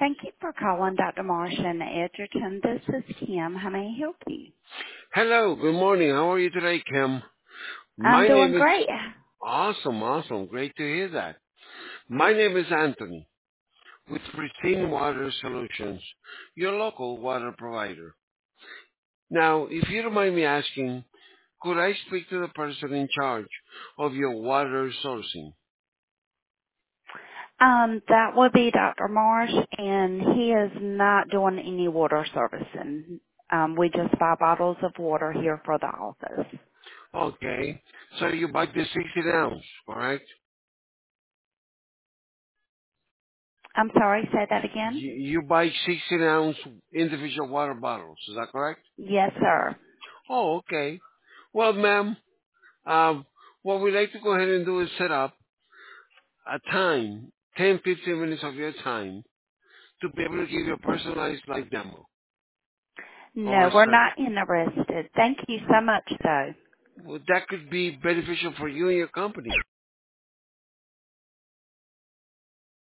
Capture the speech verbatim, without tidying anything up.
Thank you for calling Doctor Martian Edgerton. This is Kim. How may I help you? Hello, good morning. How are you today, Kim? I'm My doing name is great. awesome, awesome. Great to hear that. My name is Anthony with Pristine Water Solutions, your local water provider. Now, if you don't mind me asking, could I speak to the person in charge of your water sourcing? Um, that would be Doctor Marsh, and he is not doing any water servicing. Um, we just buy bottles of water here for the office. Okay, so you buy the sixteen ounce, correct? I'm sorry, say that again? You, you buy sixteen ounce individual water bottles, is that correct? Yes, sir. Oh, okay. Well, ma'am, um, what we'd like to go ahead and do is set up a time, ten, fifteen minutes of your time, to be able to give you a personalized live demo of No, our we're service. not interested. Thank you so much, though. Well, that could be beneficial for you and your company.